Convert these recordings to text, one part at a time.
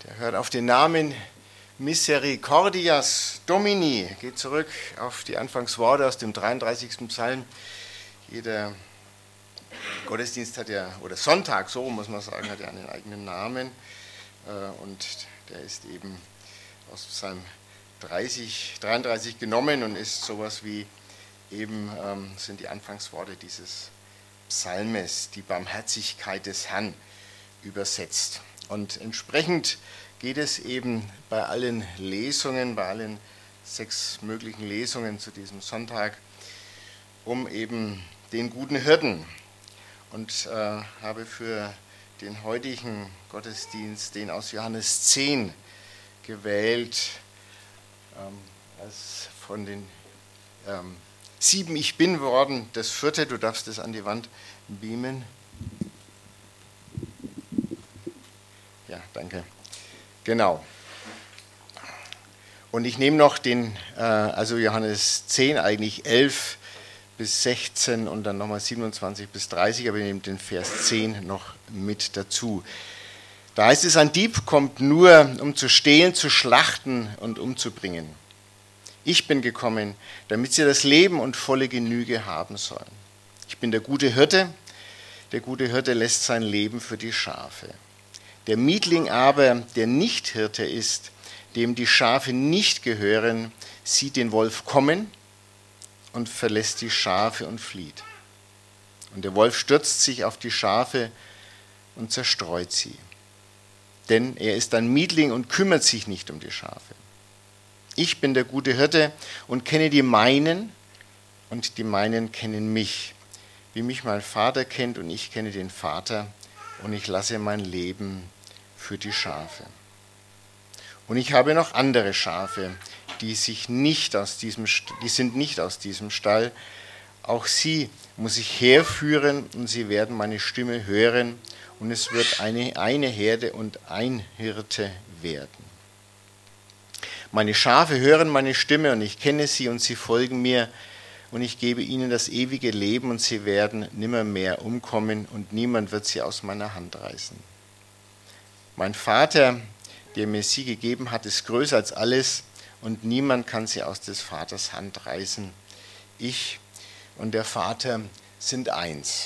Er hört auf den Namen Misericordias Domini, geht zurück auf die Anfangsworte aus dem 33. Psalm. Jeder Gottesdienst hat ja, oder Sonntag, so muss man sagen, hat ja einen eigenen Namen. Und der ist eben aus Psalm 33 genommen und ist sowas wie eben, sind die Anfangsworte dieses Psalmes, die Barmherzigkeit des Herrn übersetzt. Und entsprechend geht es eben bei allen Lesungen, bei allen 6 möglichen Lesungen zu diesem Sonntag um eben den guten Hirten. Und habe für den heutigen Gottesdienst den aus Johannes 10 gewählt, als von den 7 Ich bin worden, das 4., du darfst es an die Wand beamen. Ja, danke. Genau. Und ich nehme noch also Johannes 10, eigentlich 11 bis 16 und dann nochmal 27 bis 30, aber ich nehme den Vers 10 noch mit dazu. Da heißt es, ein Dieb kommt nur, um zu stehlen, zu schlachten und umzubringen. Ich bin gekommen, damit sie das Leben und volle Genüge haben sollen. Ich bin der gute Hirte lässt sein Leben für die Schafe. Der Mietling aber, der nicht Hirte ist, dem die Schafe nicht gehören, sieht den Wolf kommen und verlässt die Schafe und flieht. Und der Wolf stürzt sich auf die Schafe und zerstreut sie. Denn er ist ein Mietling und kümmert sich nicht um die Schafe. Ich bin der gute Hirte und kenne die meinen, und die meinen kennen mich, wie mich mein Vater kennt und ich kenne den Vater, und ich lasse mein Leben für die Schafe. Und ich habe noch andere Schafe, die sind nicht aus diesem Stall. Auch sie muss ich herführen und sie werden meine Stimme hören und es wird eine Herde und ein Hirte werden. Meine Schafe hören meine Stimme und ich kenne sie und sie folgen mir und ich gebe ihnen das ewige Leben und sie werden nimmermehr umkommen und niemand wird sie aus meiner Hand reißen. Mein Vater, der mir sie gegeben hat, ist größer als alles und niemand kann sie aus des Vaters Hand reißen. Ich und der Vater sind eins.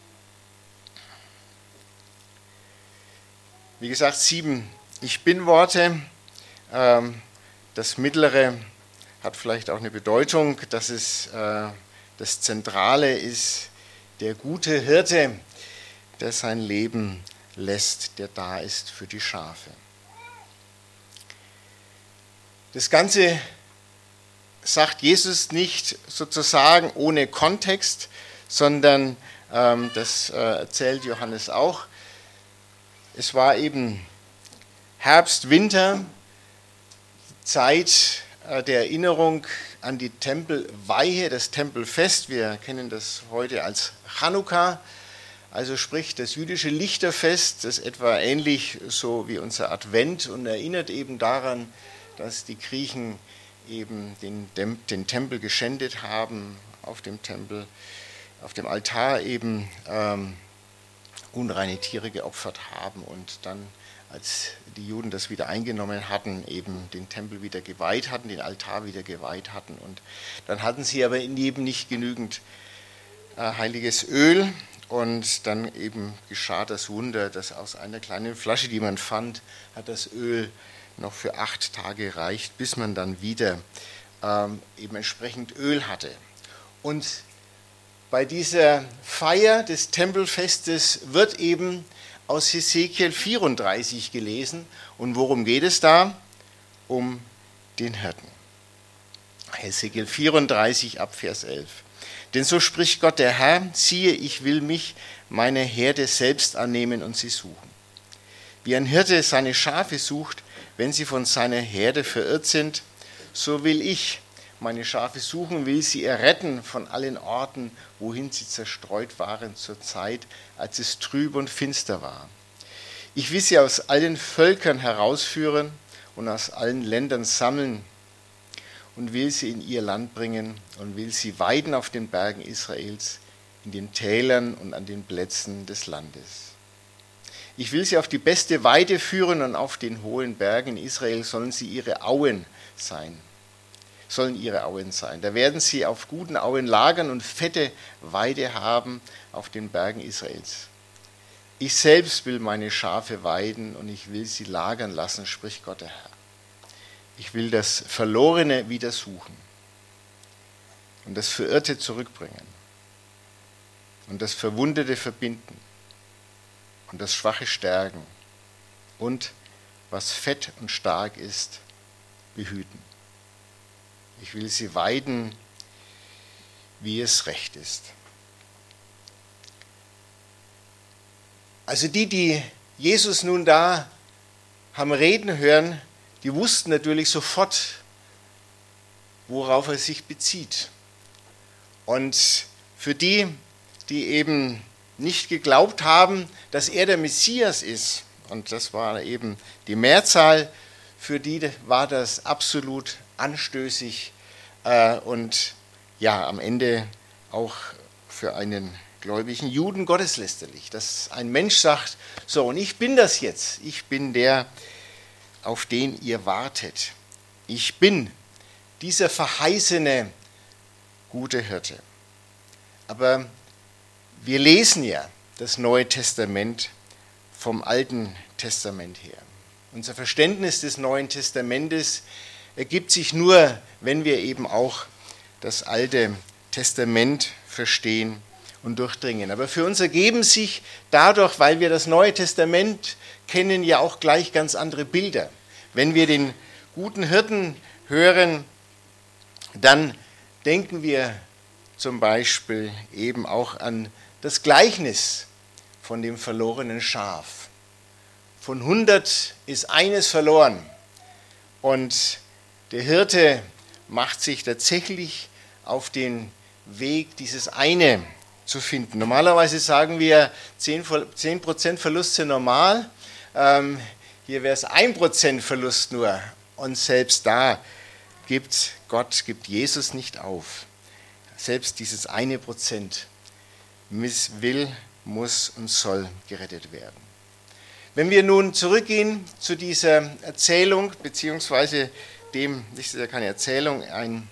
Wie gesagt, 7 Ich-Bin-Worte. Das mittlere hat vielleicht auch eine Bedeutung, dass es das Zentrale ist, der gute Hirte, der sein Leben lässt, der da ist für die Schafe. Das Ganze sagt Jesus nicht sozusagen ohne Kontext, sondern das erzählt Johannes auch. Es war eben Herbst, Winter, Zeit der Erinnerung an die Tempelweihe, das Tempelfest. Wir kennen das heute als Chanukka, also sprich das jüdische Lichterfest, das ist etwa ähnlich so wie unser Advent und erinnert eben daran, dass die Griechen eben den Tempel geschändet haben, auf dem Altar eben unreine Tiere geopfert haben und dann, als die Juden das wieder eingenommen hatten, eben den Tempel wieder geweiht hatten, den Altar wieder geweiht hatten. Und dann hatten sie aber eben nicht genügend heiliges Öl und dann eben geschah das Wunder, dass aus einer kleinen Flasche, die man fand, hat das Öl noch für 8 Tage gereicht, bis man dann wieder eben entsprechend Öl hatte. Und bei dieser Feier des Tempelfestes wird eben aus Hesekiel 34 gelesen. Und worum geht es da? Um den Hirten. Hesekiel 34 ab Vers 11. Denn so spricht Gott der Herr, siehe, ich will mich meine Herde selbst annehmen und sie suchen. Wie ein Hirte seine Schafe sucht, wenn sie von seiner Herde verirrt sind, so will ich meine Schafe suchen, will sie erretten von allen Orten, wohin sie zerstreut waren zur Zeit, als es trüb und finster war. Ich will sie aus allen Völkern herausführen und aus allen Ländern sammeln und will sie in ihr Land bringen und will sie weiden auf den Bergen Israels, in den Tälern und an den Plätzen des Landes. Ich will sie auf die beste Weide führen und auf den hohen Bergen in Israel sollen ihre Auen sein. Da werden sie auf guten Auen lagern und fette Weide haben auf den Bergen Israels. Ich selbst will meine Schafe weiden und ich will sie lagern lassen, spricht Gott der Herr. Ich will das Verlorene wieder suchen und das Verirrte zurückbringen und das Verwundete verbinden und das Schwache stärken und was fett und stark ist, behüten. Ich will sie weiden, wie es recht ist. Also die Jesus nun da haben reden hören, die wussten natürlich sofort, worauf er sich bezieht. Und für die eben nicht geglaubt haben, dass er der Messias ist, und das war eben die Mehrzahl, für die war das absolut anstößig und ja, am Ende auch für einen gläubigen Juden gotteslästerlich, dass ein Mensch sagt, so, und ich bin das jetzt, ich bin der, auf den ihr wartet. Ich bin dieser verheißene gute Hirte. Aber wir lesen ja das Neue Testament vom Alten Testament her. Unser Verständnis des Neuen Testamentes ergibt sich nur, wenn wir eben auch das Alte Testament verstehen und durchdringen. Aber für uns ergeben sich dadurch, weil wir das Neue Testament kennen, ja auch gleich ganz andere Bilder. Wenn wir den guten Hirten hören, dann denken wir zum Beispiel eben auch an das Gleichnis von dem verlorenen Schaf. Von 100 ist eines verloren und der Hirte macht sich tatsächlich auf den Weg, dieses eine zu finden. Normalerweise sagen wir, 10% Verlust sind normal, hier wäre es 1% Verlust nur und selbst da gibt Jesus nicht auf. Selbst dieses 1% will, muss und soll gerettet werden. Wenn wir nun zurückgehen zu dieser Erzählung, beziehungsweise dem, das ist ja keine Erzählung,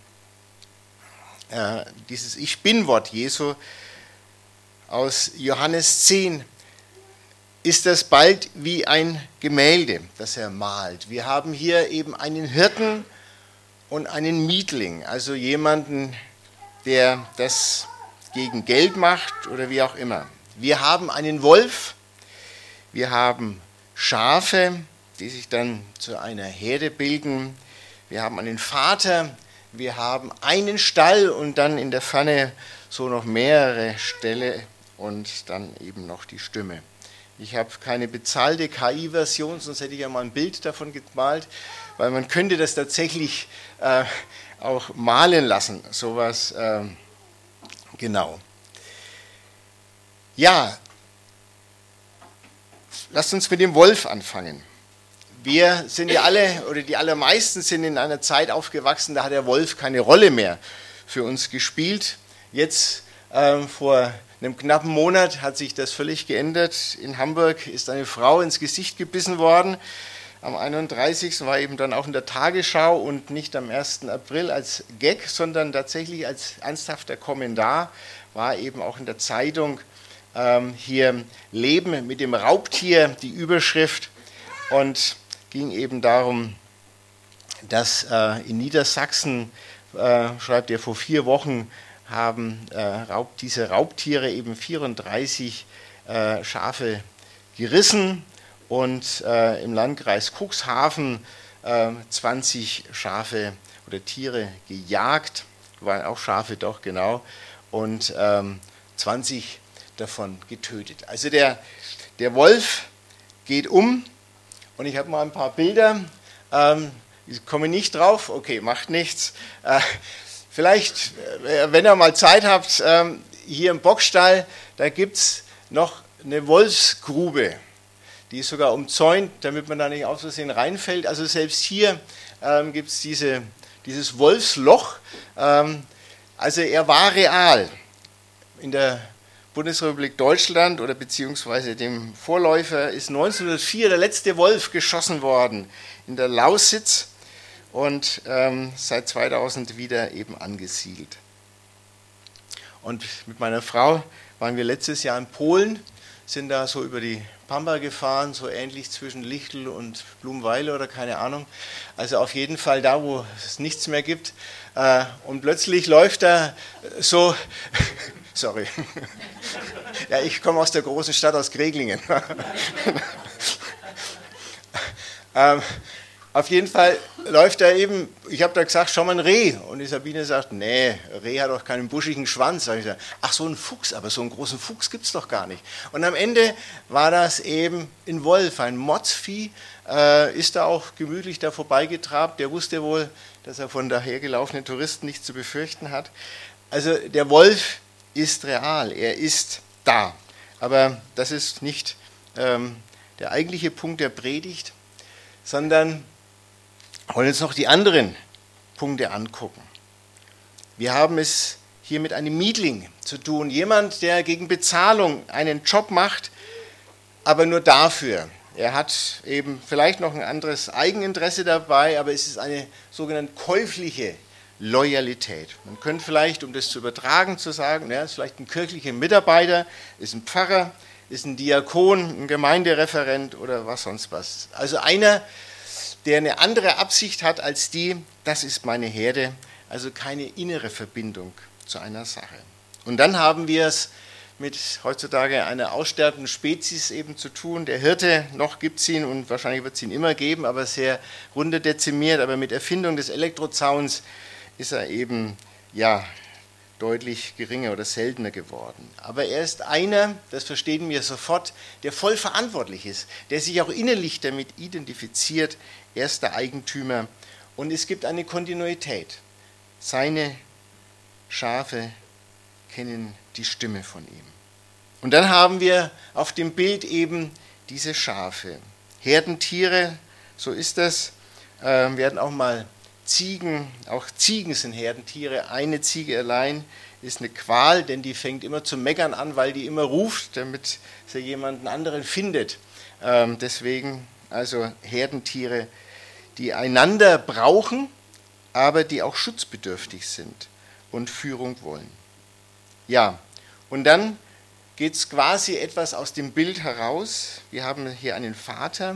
dieses Ich Bin-Wort Jesu aus Johannes 10, ist das bald wie ein Gemälde, das er malt. Wir haben hier eben einen Hirten und einen Mietling, also jemanden, der das gegen Geld macht oder wie auch immer. Wir haben einen Wolf, wir haben Schafe, die sich dann zu einer Herde bilden. Wir haben einen Vater, wir haben einen Stall und dann in der Pfanne so noch mehrere Ställe und dann eben noch die Stimme. Ich habe keine bezahlte KI-Version, sonst hätte ich ja mal ein Bild davon gemalt, weil man könnte das tatsächlich auch malen lassen, sowas, genau. Ja, lasst uns mit dem Wolf anfangen. Wir sind ja alle, oder die allermeisten sind in einer Zeit aufgewachsen, da hat der Wolf keine Rolle mehr für uns gespielt. Jetzt, vor einem knappen Monat, hat sich das völlig geändert. In Hamburg ist eine Frau ins Gesicht gebissen worden. Am 31. war eben dann auch in der Tagesschau und nicht am 1. April als Gag, sondern tatsächlich als ernsthafter Kommentar, war eben auch in der Zeitung hier Leben mit dem Raubtier, die Überschrift, und ging eben darum, dass in Niedersachsen, schreibt er, vor 4 Wochen haben diese Raubtiere eben 34 Schafe gerissen und im Landkreis Cuxhaven 20 Schafe oder Tiere gejagt, waren auch Schafe, doch genau, und 20 davon getötet. Also der Wolf geht um und ich habe mal ein paar Bilder, ich komme nicht drauf, okay, macht nichts. Vielleicht, wenn ihr mal Zeit habt, hier im Bockstall, da gibt es noch eine Wolfsgrube, die ist sogar umzäunt, damit man da nicht aus Versehen reinfällt. Also selbst hier gibt es dieses Wolfsloch. Also er war real. In der Bundesrepublik Deutschland oder beziehungsweise dem Vorläufer ist 1904 der letzte Wolf geschossen worden in der Lausitz und seit 2000 wieder eben angesiedelt. Und mit meiner Frau waren wir letztes Jahr in Polen, sind da so über die Pampa gefahren, so ähnlich zwischen Lichtel und Blumweile oder keine Ahnung. Also auf jeden Fall da, wo es nichts mehr gibt. Und plötzlich läuft da so, sorry, ja, ich komme aus der großen Stadt, aus Kreglingen. Auf jeden Fall läuft da eben, ich habe da gesagt, schau mal ein Reh. Und die Sabine sagt, nee, Reh hat doch keinen buschigen Schwanz. Da habe ich gesagt, ach so ein Fuchs, aber so einen großen Fuchs gibt es doch gar nicht. Und am Ende war das eben ein Wolf, ein Motzvieh, ist da auch gemütlich da vorbeigetrabt. Der wusste wohl, dass er von dahergelaufenen Touristen nichts zu befürchten hat. Also der Wolf ist real, er ist da. Aber das ist nicht der eigentliche Punkt der Predigt, sondern wir wollen uns noch die anderen Punkte angucken. Wir haben es hier mit einem Mietling zu tun, jemand, der gegen Bezahlung einen Job macht, aber nur dafür. Er hat eben vielleicht noch ein anderes Eigeninteresse dabei, aber es ist eine sogenannte käufliche Loyalität. Man könnte vielleicht, um das zu übertragen, zu sagen, er ist vielleicht ein kirchlicher Mitarbeiter, ist ein Pfarrer, ist ein Diakon, ein Gemeindereferent oder was sonst was. Also einer, der eine andere Absicht hat als die, das ist meine Herde, also keine innere Verbindung zu einer Sache. Und dann haben wir es mit heutzutage einer aussterbenden Spezies eben zu tun. Der Hirte, noch gibt es ihn und wahrscheinlich wird es ihn immer geben, aber sehr runterdezimiert, aber mit Erfindung des Elektrozauns ist er eben, ja, deutlich geringer oder seltener geworden. Aber er ist einer, das verstehen wir sofort, der voll verantwortlich ist, der sich auch innerlich damit identifiziert. Er ist der Eigentümer und es gibt eine Kontinuität. Seine Schafe kennen die Stimme von ihm. Und dann haben wir auf dem Bild eben diese Schafe. Herdentiere, so ist das, werden auch mal Ziegen, auch Ziegen sind Herdentiere. Eine Ziege allein ist eine Qual, denn die fängt immer zu meckern an, weil die immer ruft, damit sie jemanden anderen findet. Deswegen also Herdentiere, die einander brauchen, aber die auch schutzbedürftig sind und Führung wollen. Ja, und dann geht es quasi etwas aus dem Bild heraus. Wir haben hier einen Vater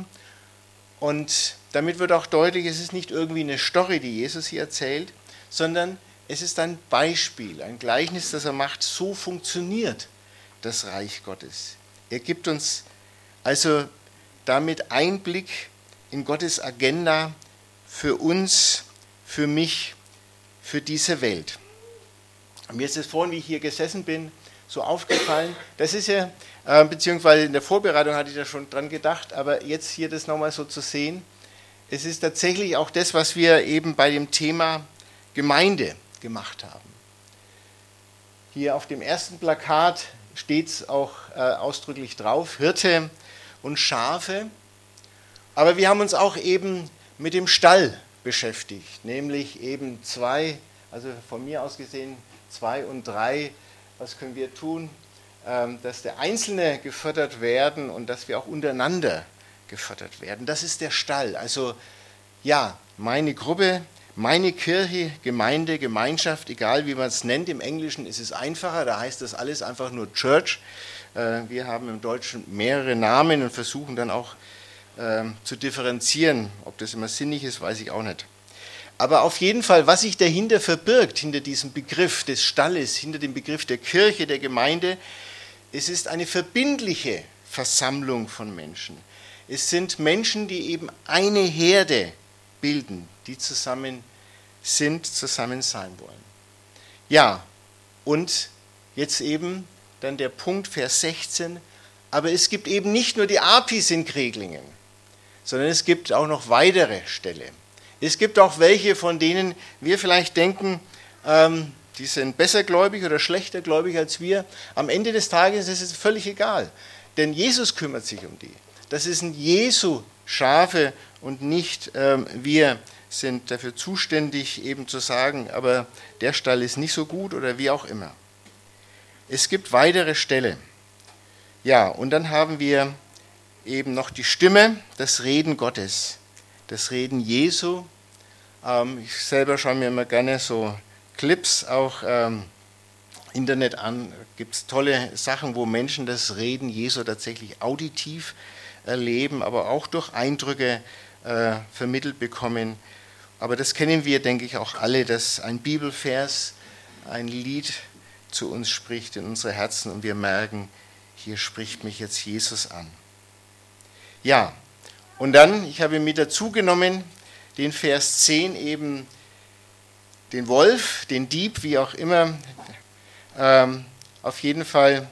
und damit wird auch deutlich, es ist nicht irgendwie eine Story, die Jesus hier erzählt, sondern es ist ein Beispiel, ein Gleichnis, das er macht. So funktioniert das Reich Gottes. Er gibt uns also damit Einblick in Gottes Agenda für uns, für mich, für diese Welt. Mir ist es vorhin, wie ich hier gesessen bin, so aufgefallen, das ist ja, beziehungsweise in der Vorbereitung hatte ich da schon dran gedacht, aber jetzt hier das nochmal so zu sehen, es ist tatsächlich auch das, was wir eben bei dem Thema Gemeinde gemacht haben. Hier auf dem ersten Plakat steht es auch ausdrücklich drauf, Hirte und Schafe, aber wir haben uns auch eben mit dem Stall beschäftigt, nämlich eben 2, also von mir aus gesehen 2 und 3, was können wir tun, dass der Einzelne gefördert werden und dass wir auch untereinander gefördert werden. Das ist der Stall. Also ja, meine Gruppe, meine Kirche, Gemeinde, Gemeinschaft, egal wie man es nennt, im Englischen ist es einfacher, da heißt das alles einfach nur Church. Wir haben im Deutschen mehrere Namen und versuchen dann auch zu differenzieren. Ob das immer sinnig ist, weiß ich auch nicht. Aber auf jeden Fall, was sich dahinter verbirgt, hinter diesem Begriff des Stalles, hinter dem Begriff der Kirche, der Gemeinde, es ist eine verbindliche Versammlung von Menschen. Es sind Menschen, die eben eine Herde bilden, die zusammen sind, zusammen sein wollen. Ja, und jetzt eben dann der Punkt, Vers 16, aber es gibt eben nicht nur die APIs in Kreglingen, sondern es gibt auch noch weitere Ställe. Es gibt auch welche, von denen wir vielleicht denken, die sind bessergläubig oder schlechtergläubig als wir. Am Ende des Tages ist es völlig egal, denn Jesus kümmert sich um die. Das sind Jesu Schafe und nicht wir sind dafür zuständig, eben zu sagen, aber der Stall ist nicht so gut oder wie auch immer. Es gibt weitere Stelle. Ja, und dann haben wir eben noch die Stimme, das Reden Gottes, das Reden Jesu. Ich selber schaue mir immer gerne so Clips auch Internet an. Gibt es tolle Sachen, wo Menschen das Reden Jesu tatsächlich auditiv erleben, aber auch durch Eindrücke vermittelt bekommen. Aber das kennen wir, denke ich, auch alle, dass ein Bibelvers, ein Lied zu uns spricht in unsere Herzen und wir merken, hier spricht mich jetzt Jesus an. Ja, und dann, ich habe mit dazu genommen, den Vers 10 eben den Wolf, den Dieb, wie auch immer, auf jeden Fall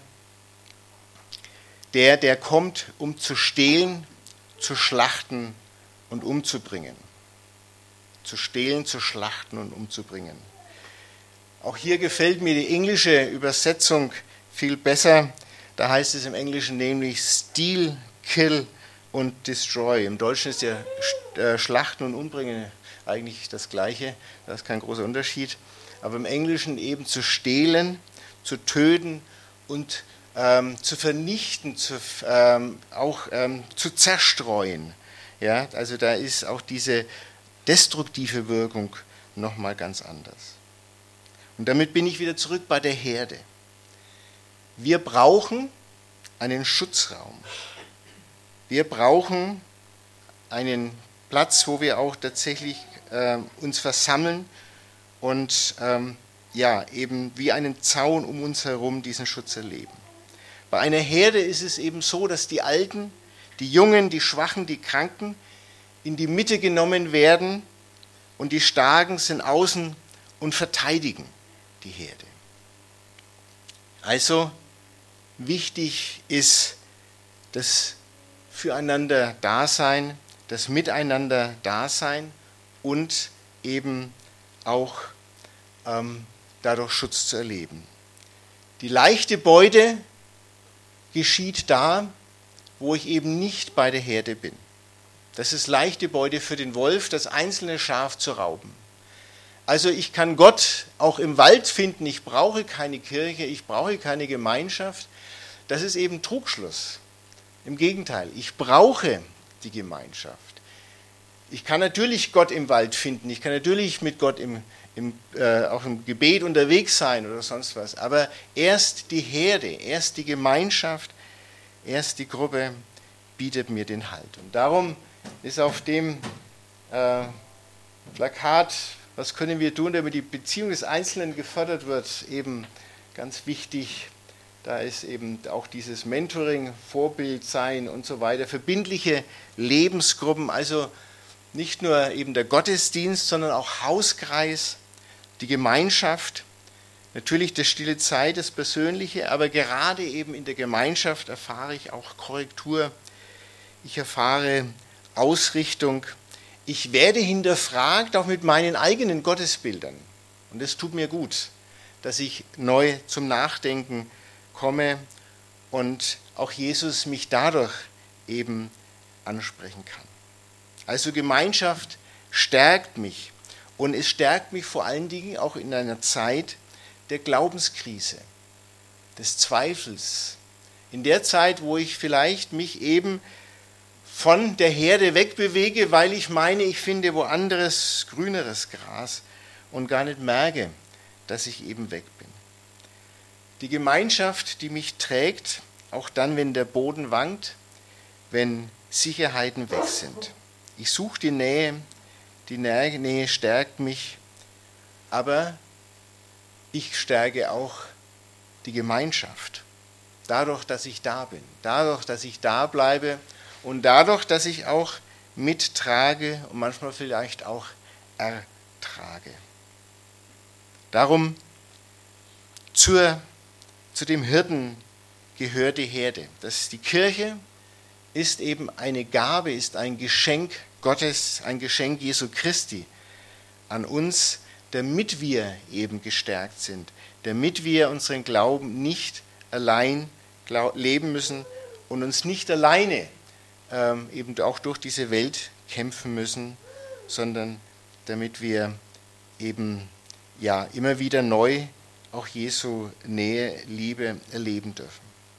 der kommt, um zu stehlen, zu schlachten und umzubringen. Zu stehlen, zu schlachten und umzubringen. Auch hier gefällt mir die englische Übersetzung viel besser. Da heißt es im Englischen nämlich Steal, Kill und Destroy. Im Deutschen ist ja Schlachten und Umbringen eigentlich das Gleiche. Da ist kein großer Unterschied. Aber im Englischen eben zu stehlen, zu töten und zu vernichten, auch zu zerstreuen. Ja, also da ist auch diese destruktive Wirkung nochmal ganz anders. Und damit bin ich wieder zurück bei der Herde. Wir brauchen einen Schutzraum. Wir brauchen einen Platz, wo wir auch tatsächlich uns versammeln und eben wie einen Zaun um uns herum diesen Schutz erleben. Bei einer Herde ist es eben so, dass die Alten, die Jungen, die Schwachen, die Kranken in die Mitte genommen werden und die Starken sind außen und verteidigen die Herde. Also wichtig ist das Füreinander-Dasein, das Miteinander-Dasein und eben auch dadurch Schutz zu erleben. Die leichte Beute geschieht da, wo ich eben nicht bei der Herde bin. Das ist leichte Beute für den Wolf, das einzelne Schaf zu rauben. Also ich kann Gott auch im Wald finden, ich brauche keine Kirche, ich brauche keine Gemeinschaft. Das ist eben Trugschluss. Im Gegenteil, ich brauche die Gemeinschaft. Ich kann natürlich Gott im Wald finden, ich kann natürlich mit Gott auch im Gebet unterwegs sein oder sonst was, aber erst die Herde, erst die Gemeinschaft, erst die Gruppe bietet mir den Halt. Und darum ist auf dem Plakat, was können wir tun, damit die Beziehung des Einzelnen gefördert wird, eben ganz wichtig. Da ist eben auch dieses Mentoring, Vorbild sein und so weiter, verbindliche Lebensgruppen, also nicht nur eben der Gottesdienst, sondern auch Hauskreis, die Gemeinschaft, natürlich die stille Zeit, das Persönliche, aber gerade eben in der Gemeinschaft erfahre ich auch Korrektur, ich erfahre Ausrichtung, ich werde hinterfragt, auch mit meinen eigenen Gottesbildern. Und es tut mir gut, dass ich neu zum Nachdenken komme und auch Jesus mich dadurch eben ansprechen kann. Also Gemeinschaft stärkt mich und es stärkt mich vor allen Dingen auch in einer Zeit der Glaubenskrise, des Zweifels. In der Zeit, wo ich vielleicht mich eben von der Herde wegbewege, weil ich meine, ich finde woanders grüneres Gras und gar nicht merke, dass ich eben weg bin. Die Gemeinschaft, die mich trägt, auch dann, wenn der Boden wankt, wenn Sicherheiten weg sind. Ich suche die Nähe stärkt mich, aber ich stärke auch die Gemeinschaft. Dadurch, dass ich da bin, dadurch, dass ich da bleibe und dadurch, dass ich auch mittrage und manchmal vielleicht auch ertrage. Darum zu dem Hirten gehört die Herde. Die Kirche ist eben eine Gabe, ist ein Geschenk Gottes, ein Geschenk Jesu Christi an uns, damit wir eben gestärkt sind, damit wir unseren Glauben nicht allein leben müssen und uns nicht alleine eben auch durch diese Welt kämpfen müssen, sondern damit wir eben immer wieder neu auch Jesu Nähe, Liebe erleben dürfen.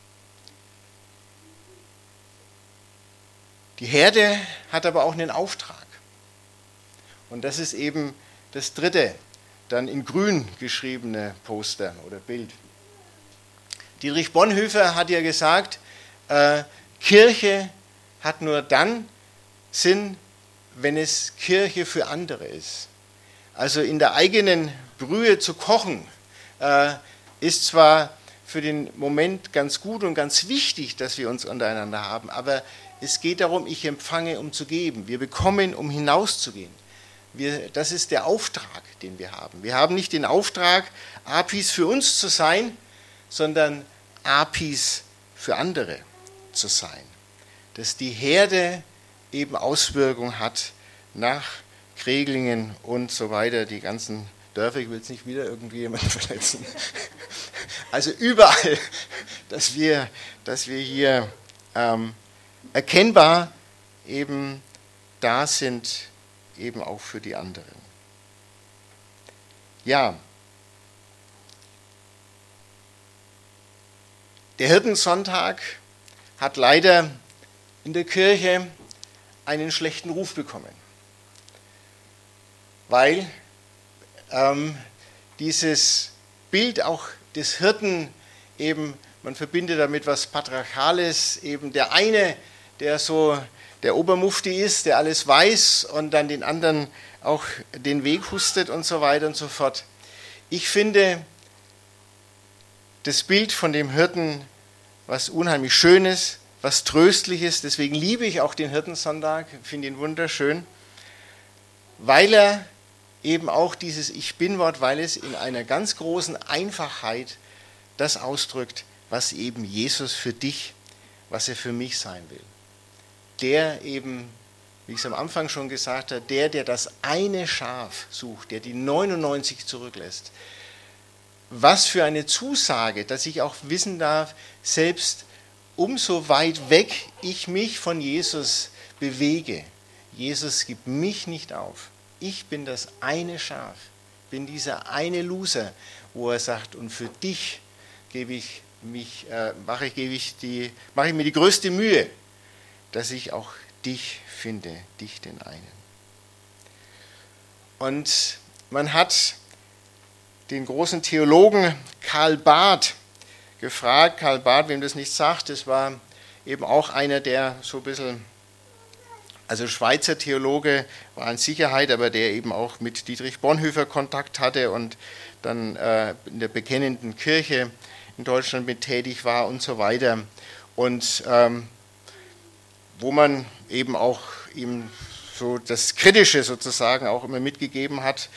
Die Herde hat aber auch einen Auftrag. Und das ist eben das dritte, dann in grün geschriebene Poster oder Bild. Dietrich Bonhoeffer hat ja gesagt, Kirche hat nur dann Sinn, wenn es Kirche für andere ist. Also in der eigenen Brühe zu kochen, ist zwar für den Moment ganz gut und ganz wichtig, dass wir uns untereinander haben, aber es geht darum, ich empfange, um zu geben. Wir bekommen, um hinauszugehen. Das ist der Auftrag, den wir haben. Wir haben nicht den Auftrag, Apis für uns zu sein, sondern Apis für andere zu sein. Dass die Herde eben Auswirkungen hat nach Kreglingen und so weiter, die ganzen Dörfer, ich will jetzt nicht wieder irgendwie jemanden verletzen. Also überall, dass wir hier erkennbar eben da sind, eben auch für die anderen. Ja, der Hirtensonntag hat leider in der Kirche einen schlechten Ruf bekommen, weil dieses Bild auch des Hirten eben, man verbindet damit was Patriarchales, eben der eine, der so der Obermufti ist, der alles weiß und dann den anderen auch den Weg hustet und so weiter und so fort. Ich finde das Bild von dem Hirten was unheimlich Schönes, was Tröstliches, deswegen liebe ich auch den Hirtensonntag, finde ihn wunderschön, weil er eben auch dieses Ich Bin-Wort, weil es in einer ganz großen Einfachheit das ausdrückt, was eben Jesus für dich, was er für mich sein will. Der eben, wie ich es am Anfang schon gesagt habe, der das eine Schaf sucht, der die 99 zurücklässt. Was für eine Zusage, dass ich auch wissen darf, selbst umso weit weg ich mich von Jesus bewege, Jesus gibt mich nicht auf. Ich bin das eine Schaf, bin dieser eine Loser, wo er sagt, und für dich mache ich mir die größte Mühe, dass ich auch dich finde, dich den einen. Und man hat den großen Theologen Karl Barth gefragt, Karl Barth, wem das nicht sagt, das war eben auch einer, der so ein bisschen, also Schweizer Theologe war in Sicherheit, aber der eben auch mit Dietrich Bonhoeffer Kontakt hatte und dann in der bekennenden Kirche in Deutschland mit tätig war und so weiter. Und wo man eben auch ihm so das Kritische sozusagen auch immer mitgegeben hat.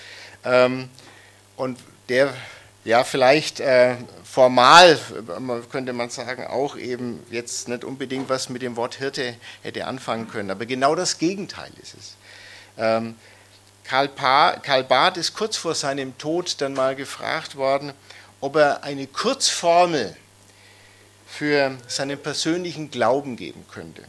Und der ja vielleicht formal, könnte man sagen, auch eben jetzt nicht unbedingt was mit dem Wort Hirte hätte anfangen können. Aber genau das Gegenteil ist es. Karl Barth ist kurz vor seinem Tod dann mal gefragt worden, ob er eine Kurzformel für seinen persönlichen Glauben geben könnte.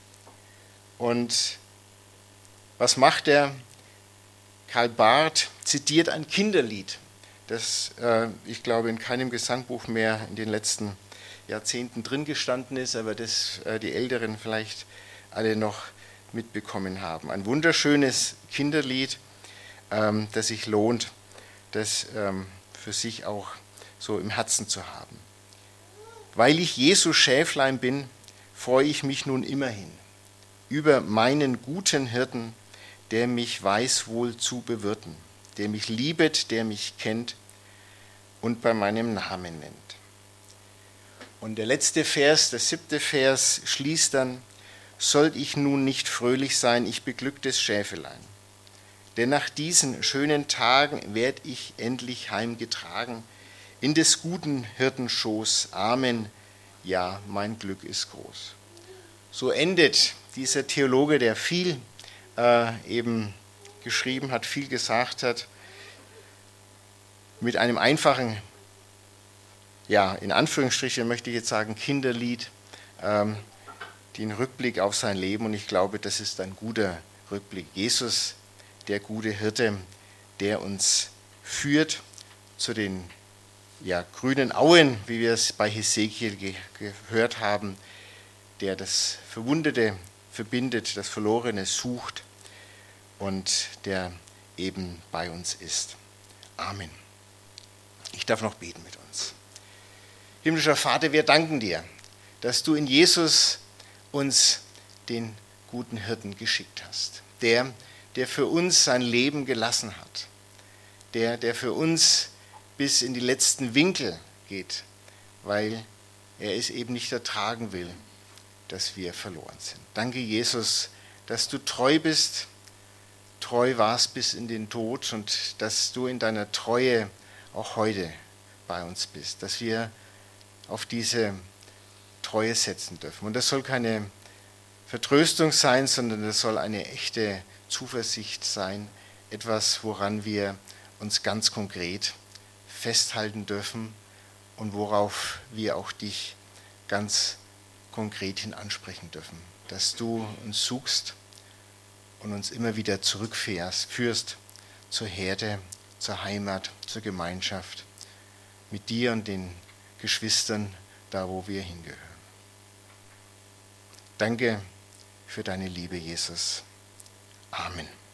Und was macht er? Karl Barth zitiert ein Kinderlied, das, ich glaube, in keinem Gesangbuch mehr in den letzten Jahrzehnten drin gestanden ist, aber das die Älteren vielleicht alle noch mitbekommen haben. Ein wunderschönes Kinderlied, das sich lohnt, das für sich auch so im Herzen zu haben. Weil ich Jesu Schäflein bin, freue ich mich nun immerhin über meinen guten Hirten, der mich weiß wohl zu bewirten, der mich liebet, der mich kennt und bei meinem Namen nennt. Und der letzte Vers, der 7. Vers, schließt dann, sollt ich nun nicht fröhlich sein, ich beglücktes Schäfelein. Denn nach diesen schönen Tagen werd ich endlich heimgetragen in des guten Hirten Schoß. Amen, ja, mein Glück ist groß. So endet dieser Theologe, der viel eben geschrieben hat, viel gesagt hat, mit einem einfachen, ja, in Anführungsstrichen möchte ich jetzt sagen, Kinderlied, den Rückblick auf sein Leben. Und ich glaube, das ist ein guter Rückblick. Jesus, der gute Hirte, der uns führt zu den grünen Auen, wie wir es bei Hesekiel gehört haben, der das Verwundete verbindet, das Verlorene sucht und der eben bei uns ist. Amen. Ich darf noch beten mit uns. Himmlischer Vater, wir danken dir, dass du in Jesus uns den guten Hirten geschickt hast. Der für uns sein Leben gelassen hat. Der für uns bis in die letzten Winkel geht, weil er es eben nicht ertragen will, dass wir verloren sind. Danke, Jesus, dass du treu bist, treu warst bis in den Tod und dass du in deiner Treue auch heute bei uns bist, dass wir auf diese Treue setzen dürfen. Und das soll keine Vertröstung sein, sondern das soll eine echte Zuversicht sein, etwas, woran wir uns ganz konkret festhalten dürfen und worauf wir auch dich ganz konkret hin ansprechen dürfen, dass du uns suchst und uns immer wieder zurückführst zur Herde, zur Heimat, zur Gemeinschaft, mit dir und den Geschwistern, da wo wir hingehören. Danke für deine Liebe, Jesus. Amen.